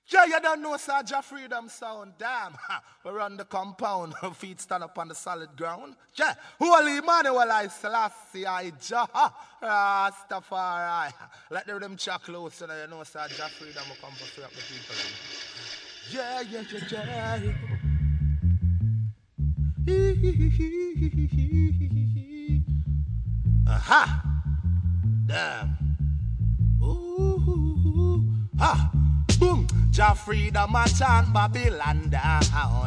Yeah, you don't know Sir Jah Freedom sound. Damn, we run the compound, feet stand up on the solid ground. Yeah, Holy Emmanuel I Selassie I Jah Rastafari. Let the rhythm check close so that you know Sir Jah Freedom will come to free up the people. Yeah, yeah, yeah, yeah. Aha! Damn. Ooh, ha! Boom! Jah Freedom a chant Babylon down.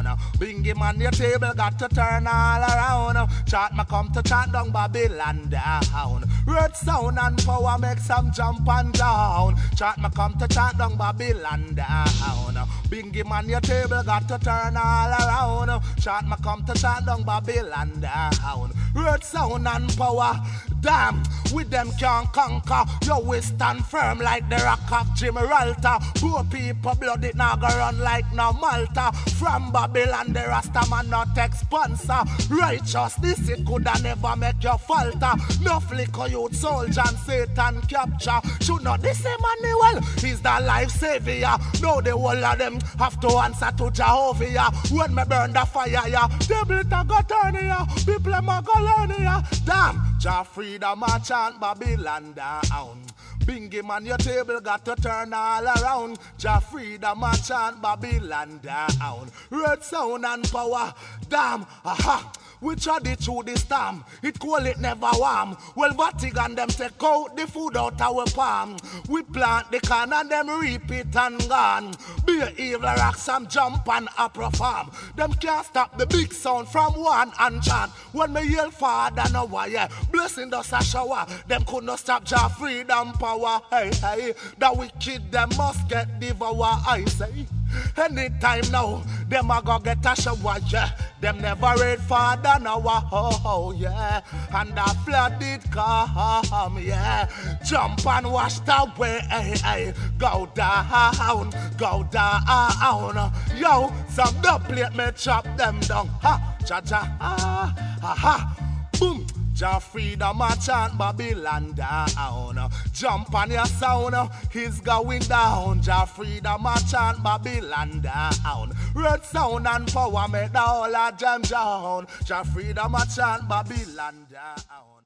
Bingy man your table got to turn all around. Chant ma come to chant down Babylon down. Red sound and power make some jump and down. Chant ma come to chant down Babylon down. Bingy man your table got to turn all around. Chant ma come to chant down Babylon down. Red sound and power. Damn, with them can't conquer. Yo, we stand firm like the rock of Gibraltar. Poor people blood it now go run like no Malta. From Babylon the Rasta man not take sponsor. Righteousness it coulda never make you falter. No flicker youth soldier and Satan capture. Should not this Emmanuel, he's the life savior. Now the whole of them have to answer to Jehovah. When me burn the fire, yeah, devil ta go turn ya. People ma go learn ya. Damn, Jah Freedom a chant Babylon down. Bingy man, your table got to turn all around. Jah Freedom a chant Babylon down. Red sound and power, damn, aha. We tried it through the storm, it cold, it never warm. Well, Vatican them take out the food out our palm. We plant the can and them reap it and gone. Be a evil rock, some jump and opera farm. Them can't stop the big sound from one and chant. When me yell Father no wire, blessing does a shower. Them could not stop Jah Freedom power. Hey, hey, the wicked them must get devoured, I say. Anytime now, them a go get a shower, yeah. Them never read Father now, oh, yeah. And the flood did come, yeah. Jump and wash away, hey, hey. Go down, go down. Yo, some dub plate me chop them down. Ha, cha cha, ha, ha, ha. Boom. Jah Freedom a chant Babylon down. Jump on your sound, he's going down. Jah Freedom a chant Babylon down. Red sound and power make the whole of them down. Jah Freedom a chant Babylon down.